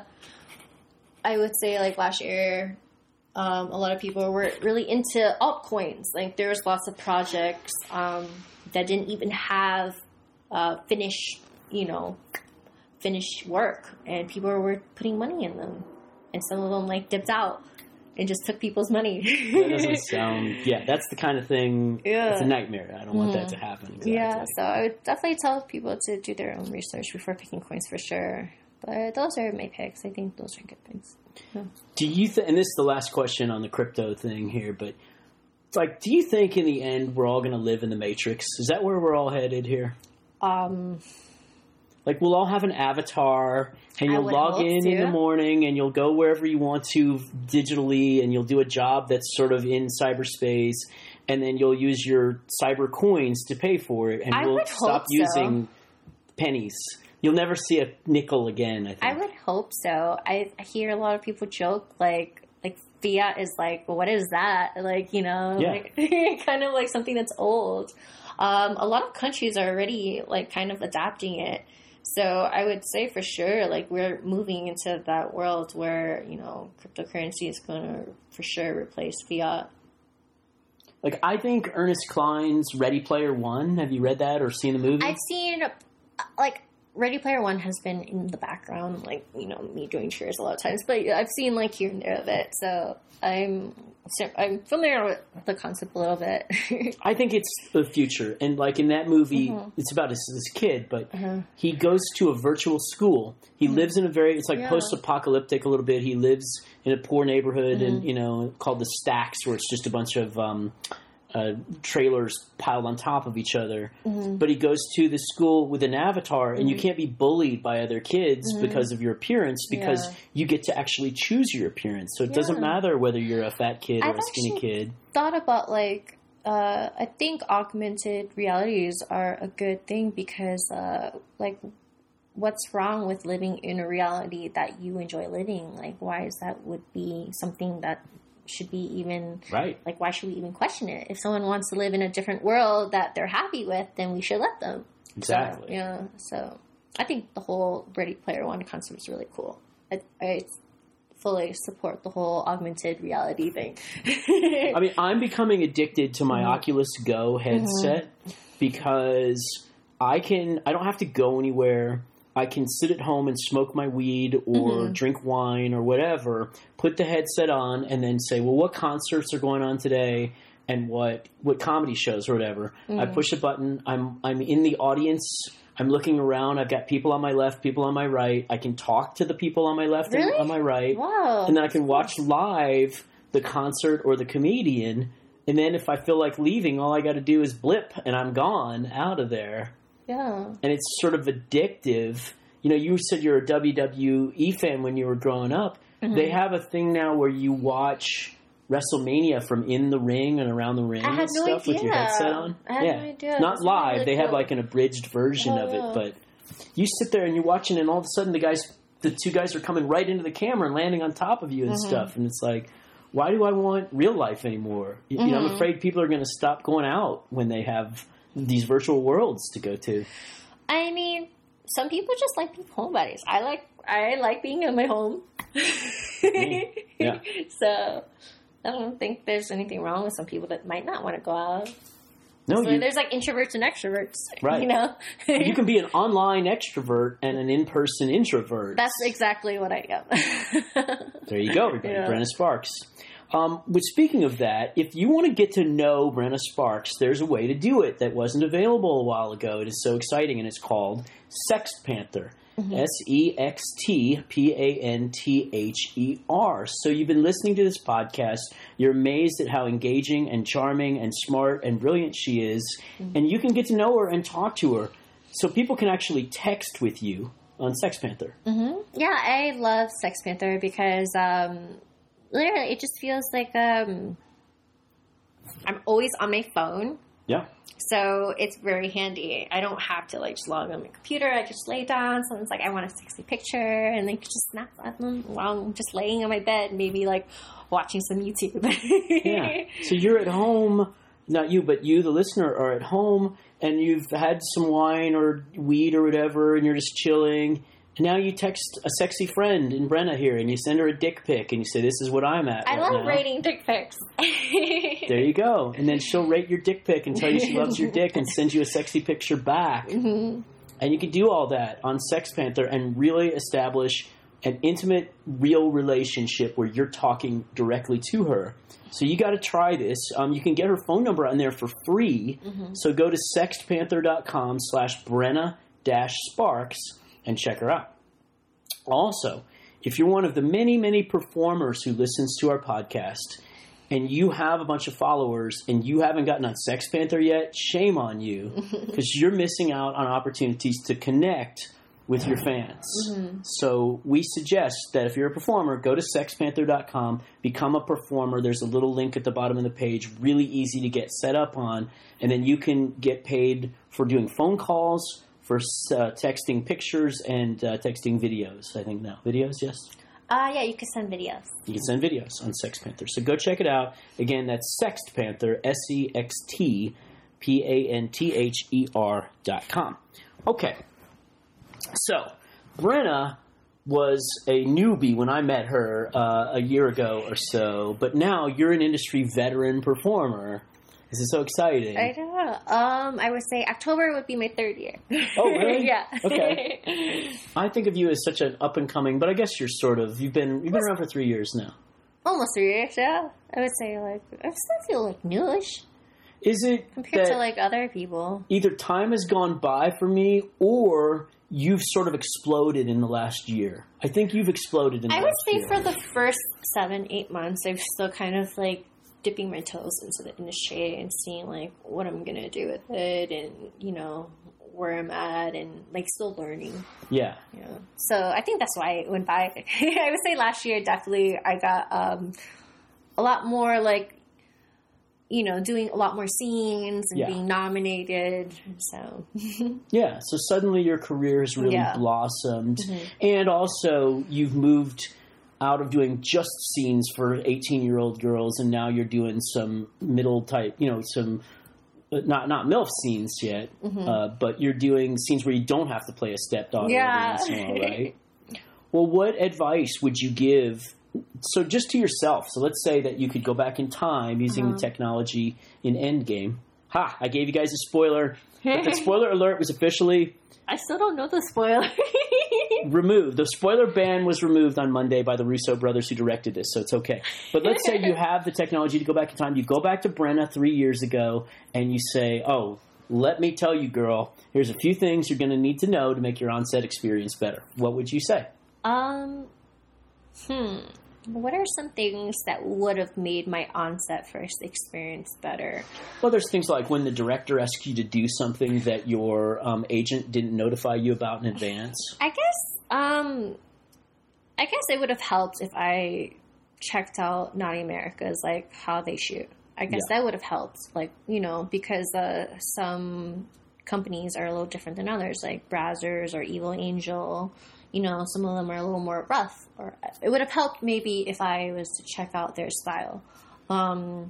I would say like last year, um, a lot of people were really into altcoins. Like there was lots of projects um, that didn't even have uh, finished, you know, finished work, and people were putting money in them, and some of them like dipped out and just took people's money. That doesn't sound. Yeah, that's the kind of thing. Yeah. It's a nightmare. I don't want that to happen. Exactly. Yeah, so I would definitely tell people to do their own research before picking coins for sure. But those are my picks. I think those are good picks. Yeah. Do you think? And this is the last question on the crypto thing here, but it's like, do you think in the end we're all going to live in the Matrix? Is that where we're all headed here? Um, Like we'll all have an avatar, and I you'll would log hope in to. in the morning, and you'll go wherever you want to digitally, and you'll do a job that's sort of in cyberspace, and then you'll use your cyber coins to pay for it, and I you'll would stop hope so. using pennies. You'll never see a nickel again, I think. I would hope so. I, I hear a lot of people joke like like fiat is like, well, what is that? Like, you know, Yeah. like, kind of like something that's old. Um, a lot of countries are already like kind of adapting it. So I would say for sure, like we're moving into that world where, you know, cryptocurrency is going to for sure replace fiat. Like, I think Ernest Cline's Ready Player One, have you read that or seen the movie? I've seen, uh, like, Ready Player One has been in the background, like, you know, me doing chores a lot of times, but I've seen, like, here and there of it, so I'm I'm familiar with the concept a little bit. I think it's the future. And, like, in that movie, Mhm. it's about this, this kid, but Uh-huh. he goes to a virtual school. He lives in a very, it's like Yeah. post-apocalyptic a little bit. He lives in a poor neighborhood, and Mhm. you know, called the Stacks, where it's just a bunch of um, uh, trailers piled on top of each other. Mm-hmm. But he goes to the school with an avatar, and mm-hmm. you can't be bullied by other kids mm-hmm. because of your appearance, because yeah. you get to actually choose your appearance. So it yeah. doesn't matter whether you're a fat kid or I've a skinny kid. Thought about like uh, I think augmented realities are a good thing because uh, like what's wrong with living in a reality that you enjoy living? Like why is that would be something that should be even right? Like why should we even question it? If someone wants to live in a different world that they're happy with, then we should let them. Exactly. So, yeah. So I think the whole Ready Player One concept is really cool. I, I fully support the whole augmented reality thing. I mean, I'm becoming addicted to my mm-hmm. Oculus Go headset mm-hmm. because I can. I don't have to go anywhere. I can sit at home and smoke my weed or mm-hmm. drink wine or whatever, put the headset on, and then say, well, what concerts are going on today and what what comedy shows or whatever. Mm-hmm. I push a button. I'm I'm in the audience. I'm looking around. I've got people on my left, people on my right. I can talk to the people on my left really? and on my right. Wow. And then I can watch live the concert or the comedian. And then if I feel like leaving, all I got to do is blip, and I'm gone out of there. Yeah. And it's sort of addictive. You know, you said you're a W W E fan when you were growing up. Mm-hmm. They have a thing now where you watch WrestleMania from in the ring and around the ring I had and no stuff idea. with your headset on. I had yeah. no idea. Not That's live. really they cool. have like an abridged version oh, of yeah. it. But you sit there and you're watching, and all of a sudden the guys, the two guys are coming right into the camera and landing on top of you and mm-hmm. stuff. And it's like, why do I want real life anymore? You mm-hmm. know, I'm afraid people are going to stop going out when they have these virtual worlds to go to. I mean, some people just like being homebodies. I like I like being in my home. mm. Yeah. So I don't think there's anything wrong with some people that might not want to go out. No, so you, there's like introverts and extroverts, right? You know, you can be an online extrovert and an in-person introvert. That's exactly what I am. There you go, everybody. Yeah. Brenna Sparks. Um, but speaking of that, if you want to get to know Brenna Sparks, there's a way to do it that wasn't available a while ago. It is so exciting, and it's called Sext Panther. Mm-hmm. S E X T P A N T H E R. So you've been listening to this podcast. You're amazed at how engaging and charming and smart and brilliant she is. Mm-hmm. And you can get to know her and talk to her. So people can actually text with you on Sext Panther. Mm-hmm. Yeah, I love Sext Panther because um, literally it just feels like um, I'm always on my phone. Yeah. So it's very handy. I don't have to like just log on my computer. I just lay down. Someone's like, I want a sexy picture, and then just snap at them while I'm just laying on my bed, maybe like watching some YouTube. Yeah. So you're at home, not you, but you, the listener, are at home, and you've had some wine or weed or whatever, and you're just chilling. And now you text a sexy friend in Brenna here, and you send her a dick pic, and you say, this is what I'm at I right love now. rating dick pics. There you go. And then she'll rate your dick pic and tell you she loves your dick and send you a sexy picture back. Mm-hmm. And you can do all that on Sext Panther and really establish an intimate, real relationship where you're talking directly to her. So you got to try this. Um, you can get her phone number on there for free. Mm-hmm. So go to sextpanther.com slash Brenna dash Sparks and check her out. Also, if you're one of the many, many performers who listens to our podcast and you have a bunch of followers and you haven't gotten on Sext Panther yet, shame on you, because you're missing out on opportunities to connect with your fans. Mm-hmm. So we suggest that if you're a performer, go to sext panther dot com, become a performer. There's a little link at the bottom of the page, really easy to get set up on, and then you can get paid for doing phone calls, for uh, texting pictures, and uh, texting videos. I think now. Videos, yes? Uh, yeah, you can send videos. You can send videos on Sext Panther. So go check it out. Again, that's Sext Panther, S E X T P A N T H E R dot com. Okay. So, Brenna was a newbie when I met her uh, a year ago or so, but now you're an industry veteran performer. This is so exciting. I know. Um, I would say October would be my third year. Oh, really? Yeah. Okay. I think of you as such an up and coming, but I guess you're sort of you've been you've been around for three years now. Almost three years, yeah. I would say like I still feel like newish. Is it compared that to like other people? Either time has gone by for me, or you've sort of exploded in the last year. I think you've exploded in the I last year. would say for the first seven, eight months, I've still kind of like dipping my toes into the industry and seeing like what I'm gonna do with it, and you know where I'm at, and like still learning. Yeah. Yeah. So I think that's why it went by. I would say last year definitely I got um, a lot more like, you know, doing a lot more scenes and yeah. being nominated. So yeah. So suddenly your career has really yeah. blossomed, mm-hmm. and also you've moved out of doing just scenes for eighteen-year-old girls, and now you're doing some middle type, you know, some not not MILF scenes yet, mm-hmm. uh, but you're doing scenes where you don't have to play a stepdaughter yeah. every once in a while, right? Well, what advice would you give? So just to yourself. So let's say that you could go back in time using uh-huh. the technology in Endgame. Ha! I gave you guys a spoiler. But the spoiler alert was officially... I still don't know the spoiler. removed. The spoiler ban was removed on Monday by the Russo brothers who directed this, so it's okay. But let's say you have the technology to go back in time. You go back to Brenna three years ago, and you say, oh, let me tell you, girl, here's a few things you're going to need to know to make your on-set experience better. What would you say? Um, hmm. What are some things that would have made my on-set first experience better? Well, there's things like when the director asks you to do something that your um, agent didn't notify you about in advance. I guess, um, I guess it would have helped if I checked out Naughty America's, like, how they shoot. I guess yeah. that would have helped, like, you know, because uh, some companies are a little different than others, like Brazzers or Evil Angel. You know, some of them are a little more rough. Or it would have helped maybe if I was to check out their style. Um,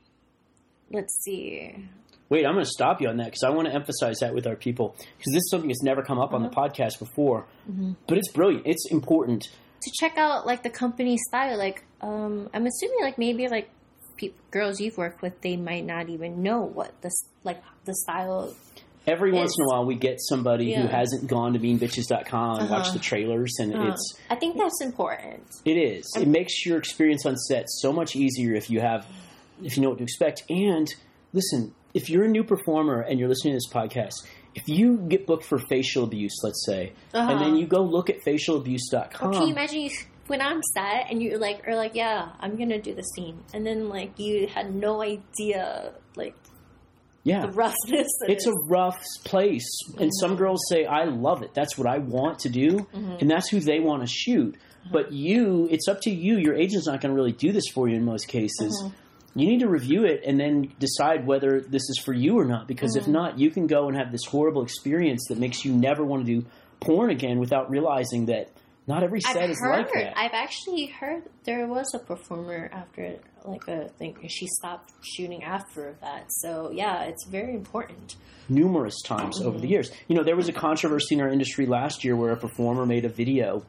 let's see. Wait, I'm going to stop you on that because I want to emphasize that with our people. Because this is something that's never come up uh-huh. on the podcast before. Mm-hmm. But it's brilliant. It's important. To check out, like, the company style. Like, um, I'm assuming, like, maybe, like, pe- girls you've worked with, they might not even know what the, like, the style Every is. once in a while, we get somebody yeah. who hasn't gone to mean bitches dot com and uh-huh. watched the trailers, and uh-huh. it's... I think that's important. It is. It makes your experience on set so much easier if you have, if you know what to expect. And, listen, if you're a new performer and you're listening to this podcast, if you get booked for facial abuse, let's say, uh-huh. and then you go look at facial abuse dot com... Can you imagine you went on set and you like, are like, yeah, I'm going to do the scene. And then, like, you had no idea, like... Yeah. The roughness. It's a rough place. And mm-hmm. some girls say, I love it. That's what I want to do. Mm-hmm. And that's who they want to shoot. Mm-hmm. But you, it's up to you. Your agent's not going to really do this for you in most cases. Mm-hmm. You need to review it and then decide whether this is for you or not. Because mm-hmm. if not, you can go and have this horrible experience that makes you never want to do porn again without realizing that not every set I've is heard, like that. I've actually heard there was a performer after, like, a thing. She stopped shooting after that. So, yeah, it's very important. Numerous times mm-hmm. over the years. You know, there was a controversy in our industry last year where a performer made a video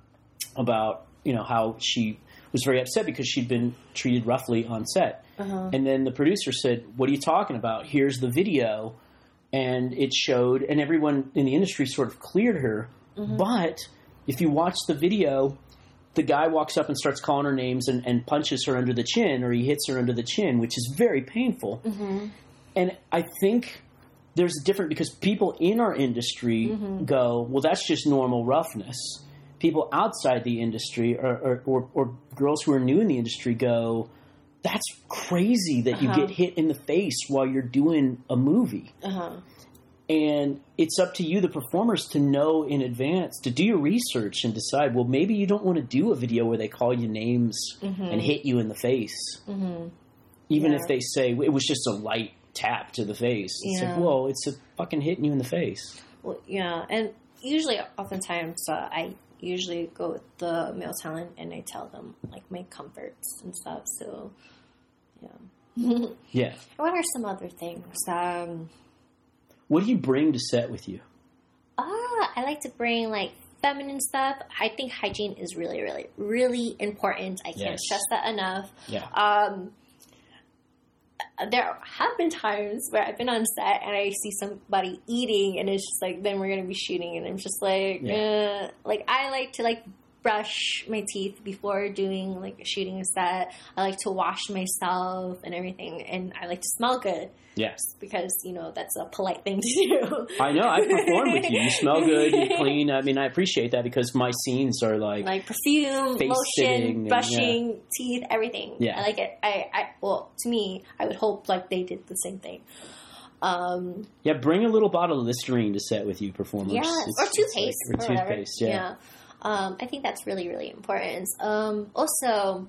about, you know, how she was very upset because she'd been treated roughly on set. Uh-huh. And then the producer said, what are you talking about? Here's the video. And it showed, and everyone in the industry sort of cleared her. Mm-hmm. But... if you watch the video, the guy walks up and starts calling her names and, and punches her under the chin, or he hits her under the chin, which is very painful. Mm-hmm. And I think there's a different, because people in our industry mm-hmm. go, well, that's just normal roughness. People outside the industry or, or, or, or girls who are new in the industry go, that's crazy that uh-huh. you get hit in the face while you're doing a movie. Uh-huh. And it's up to you, the performers, to know in advance, to do your research and decide, well, maybe you don't want to do a video where they call you names mm-hmm. and hit you in the face. Mm-hmm. Even yeah. if they say it was just a light tap to the face. It's yeah. like, whoa, it's a fucking hitting you in the face. Well, yeah. And usually, oftentimes, uh, I usually go with the male talent and I tell them, like, my comforts and stuff. So, yeah. yeah. What are some other things? Um... What do you bring to set with you? Ah, I like to bring, like, feminine stuff. I think hygiene is really, really, really important. I can't yes. stress that enough. Yeah. Um, there have been times where I've been on set and I see somebody eating and it's just like, then we're going to be shooting and I'm just like, yeah. eh. Like, I like to, like, brush my teeth before doing like shooting a set. I like to wash myself and everything, and I like to smell good. Yes, because you know that's a polite thing to do. I know. I perform with you. You smell good. You clean. I mean, I appreciate that because my scenes are like like perfume, lotion, brushing, and, yeah. teeth, everything. Yeah, I like it. I, I well, to me, I would hope like they did the same thing. Um, yeah, bring a little bottle of Listerine to set with you performers. Yeah, it's, or toothpaste, like, or, or toothpaste. Yeah. yeah. Um, I think that's really, really important. Um, also,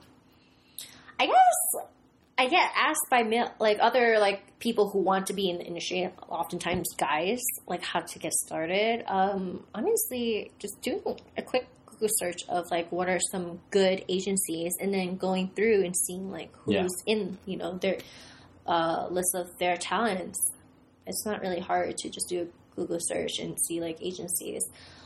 I guess I get asked by male, like other like people who want to be in the industry, oftentimes guys, like how to get started. Um, honestly, just doing a quick Google search of like what are some good agencies, and then going through and seeing like who's yeah. in, you know, their uh, list of their talents. It's not really hard to just do a Google search and see like agencies.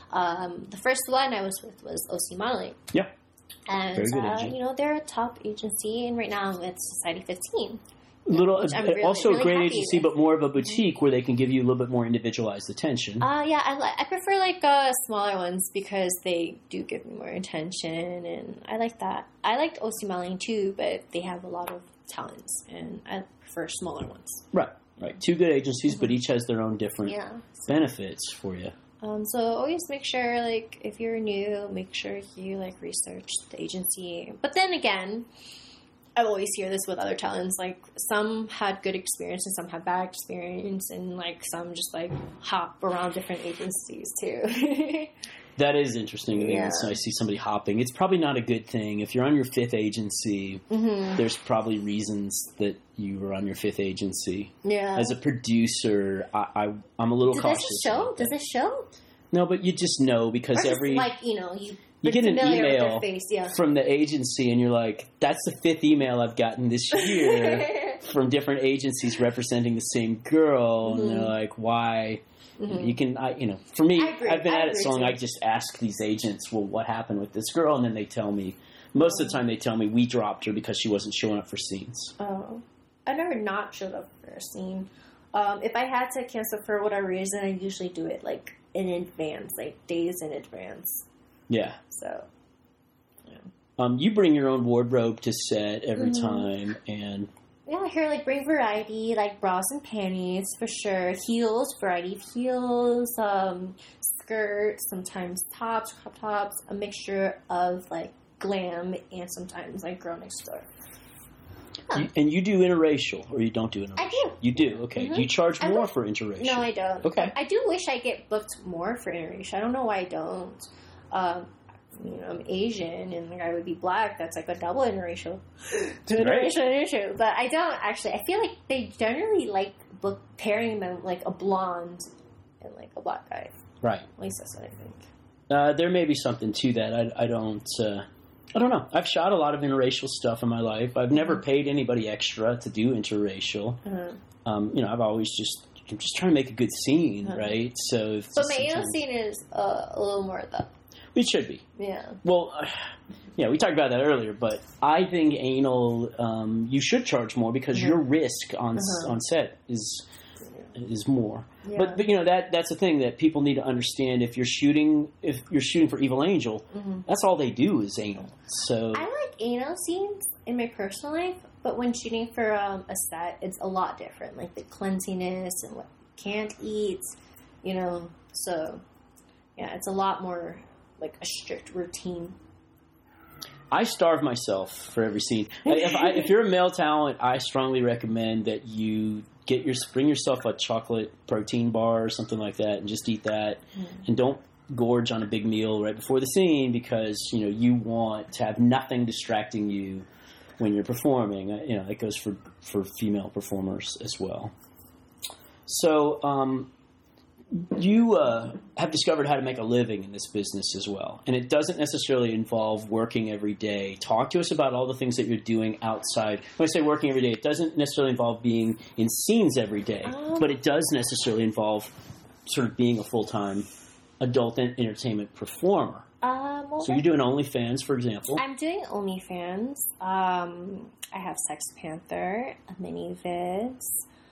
Um, the first one I was with was O C Modeling. Yeah. And, Very good uh, you know, they're a top agency, and right now it's Society fifteen. Little, really, also really a great agency, with. but more of a boutique where they can give you a little bit more individualized attention. Uh, yeah, I, li- I prefer like uh, smaller ones because they do give me more attention, and I like that. I liked O C Modeling too, but they have a lot of talents, and I prefer smaller ones. Right, right. Two good agencies, mm-hmm. but each has their own different yeah. benefits for you. Um, so always make sure, like, if you're new, make sure you, like, research the agency. But then again, I always hear this with other talents, like, some had good experience and some had bad experience, and, like, some just, like, hop around different agencies, too. That is interesting. I mean, yeah. I see somebody hopping. It's probably not a good thing. If you're on your fifth agency, mm-hmm. there's probably reasons that you were on your fifth agency. Yeah. As a producer, I, I, I'm a little Does cautious. Does it show? Does it show? No, but you just know because or just every... like, you know, you... You get an email face, yeah. from the agency, and you're like, that's the fifth email I've gotten this year from different agencies representing the same girl. Mm-hmm. And they're like, why... Mm-hmm. You can, I, you know, for me, I've been I at it so long, I just ask these agents, well, what happened with this girl? And then they tell me, most oh. of the time they tell me we dropped her because she wasn't showing up for scenes. Oh. I never not showed up for a scene. Um, if I had to cancel for whatever reason, I usually do it, like, in advance, like, days in advance. Yeah. So, yeah. Um, you bring your own wardrobe to set every mm-hmm. time, and... Yeah, here, like, bring variety, like bras and panties, for sure. Heels, variety of heels, um, skirts, sometimes tops, crop tops, a mixture of, like, glam and sometimes, like, girl next door. Huh. You, and you do interracial, or you don't do interracial? I do. You do, okay. Mm-hmm. Do you charge more for interracial? No, I don't. Okay. I do wish I get booked more for interracial. I don't know why I don't. Um... You know, I'm Asian and like I would be black. That's like a double interracial, interracial issue. But I don't actually. I feel like they generally like book pairing them like a blonde and like a black guy. Right. At least that's what I think. Uh, there may be something to that. I, I don't. Uh, I don't know. I've shot a lot of interracial stuff in my life. I've never mm-hmm. paid anybody extra to do interracial. Mm-hmm. Um, you know, I've always just. I'm just trying to make a good scene, mm-hmm. right? So, if but my anal scene is uh, a little more of that. It should be. Yeah. Well, uh, yeah, we talked about that earlier, but I think anal, um, you should charge more because mm-hmm. your risk on uh-huh. on set is is more. Yeah. But but you know that that's the thing that people need to understand. If you're shooting, if you're shooting for Evil Angel, mm-hmm. that's all they do is anal. So I like anal scenes in my personal life, but when shooting for um, a set, it's a lot different. Like the cleanliness and what you can't eat, you know. So yeah, it's a lot more. Like a strict routine. I starve myself for every scene. if, I, if you're a male talent, I strongly recommend that you get your bring yourself a chocolate protein bar or something like that, and just eat that, mm. and don't gorge on a big meal right before the scene because you know you want to have nothing distracting you when you're performing. You know that goes for for female performers as well. So. Um, You uh, have discovered how to make a living in this business as well. And it doesn't necessarily involve working every day. Talk to us about all the things that you're doing outside. When I say working every day, it doesn't necessarily involve being in scenes every day. Um, but it does necessarily involve sort of being a full-time adult entertainment performer. Um, well, so you're doing OnlyFans, for example. I'm doing OnlyFans. Um, I have Sex Panther, Mini Vids.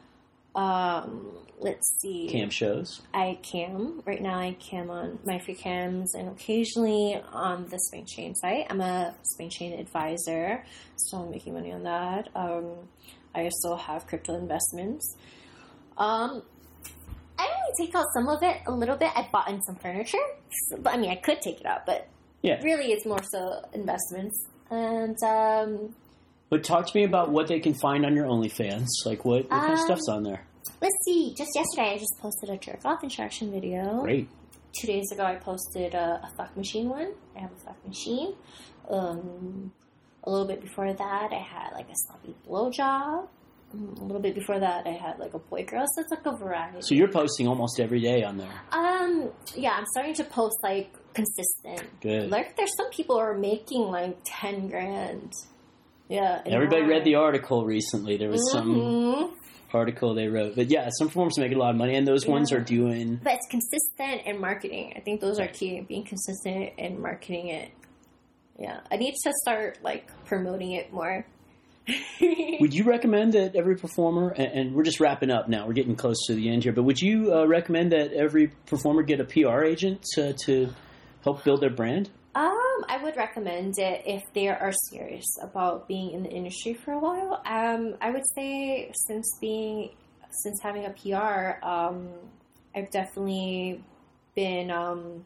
Um, let's see. Cam shows. I cam. Right now I cam on MyFreeCams and occasionally on the Spring Chain site. I'm a Spring Chain advisor, so I'm making money on that. Um, I also have crypto investments. Um, I only take out some of it, a little bit. I bought in some furniture. So, but, I mean, I could take it out, but yeah. really it's more so investments. And, um... But talk to me about what they can find on your OnlyFans. Like, what, what kind of um, stuff's on there? Let's see. Just yesterday, I just posted a jerk-off instruction video. Great. Two days ago, I posted a, a fuck machine one. I have a fuck machine. Um, a little bit before that, I had, like, a sloppy blowjob. A little bit before that, I had, like, a boy girl. So it's, like, a variety. So you're posting almost every day on there. Um, yeah, I'm starting to post, like, consistent. Good. Like, there's some people who are making, like, ten grand. Yeah. Everybody read the article recently. There was mm-hmm. some article they wrote. But yeah, some performers make a lot of money, and those yeah. ones are doing... But it's consistent in marketing. I think those are key. Being consistent in marketing it. Yeah. I need to start, like, promoting it more. Would you recommend that every performer, and, and we're just wrapping up now, we're getting close to the end here, but would you uh, recommend that every performer get a P R agent to, to help build their brand? Um, I would recommend it if they are serious about being in the industry for a while. Um, I would say since being, since having a P R, um, I've definitely been, um,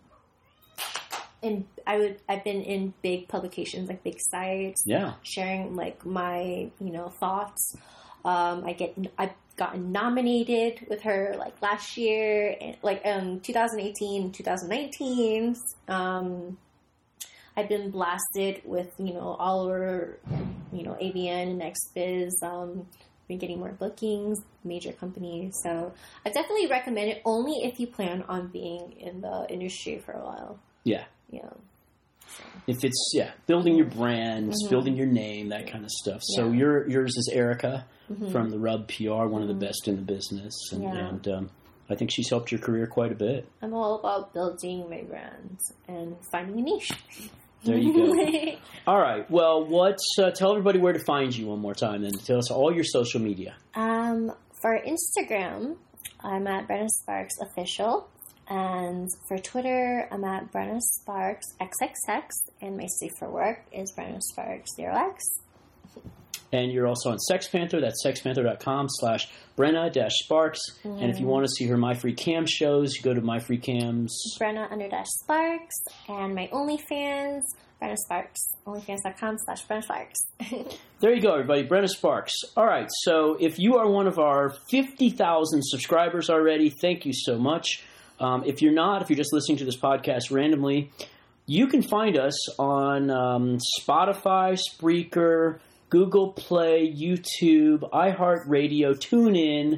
in, I would, I've been in big publications, like big sites, yeah, sharing like my, you know, thoughts. Um, I get, I've gotten nominated with her like last year, like um, twenty eighteen, twenty nineteen. Um, I've been blasted with, you know, all over, you know, A V N and X Biz. Um, been getting more bookings, major companies. So I definitely recommend it only if you plan on being in the industry for a while. Yeah. Yeah. So. If it's, yeah, building your brand, mm-hmm. building your name, that kind of stuff. So yeah. your yours is Erica mm-hmm. from the Rub P R, one mm-hmm. of the best in the business. And, yeah. and um, I think she's helped your career quite a bit. I'm all about building my brand and finding a niche. There you go. All right. Well, what's uh, tell everybody where to find you one more time, then. Tell us all your social media. Um, for Instagram, I'm at Brenna Sparks Official, and for Twitter, I'm at Brenna Sparks X X X, and my safe for work is Brenna Sparks zero X. And you're also on Sex Panther. That's sexpanther.com slash Brenna dash Sparks. Mm-hmm. And if you want to see her My Free Cam shows, you go to My Free Cams. Brenna under dash Sparks. And my OnlyFans, Brenna Sparks. OnlyFans.com slash Brenna Sparks. There you go, everybody. Brenna Sparks. All right. So if you are one of our fifty thousand subscribers already, thank you so much. Um, if you're not, if you're just listening to this podcast randomly, you can find us on um, Spotify, Spreaker, Google Play, YouTube, iHeartRadio, TuneIn,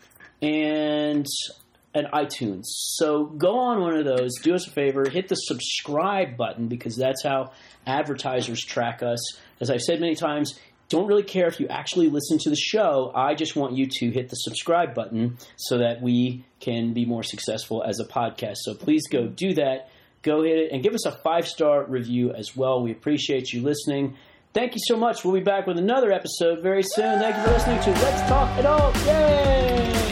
and and iTunes. So go on one of those, do us a favor, hit the subscribe button because that's how advertisers track us. As I've said many times, don't really care if you actually listen to the show. I just want you to hit the subscribe button so that we can be more successful as a podcast. So please go do that. Go hit it and give us a five-star review as well. We appreciate you listening. Thank you so much. We'll be back with another episode very soon. Thank you for listening to Let's Talk Adult. Yay!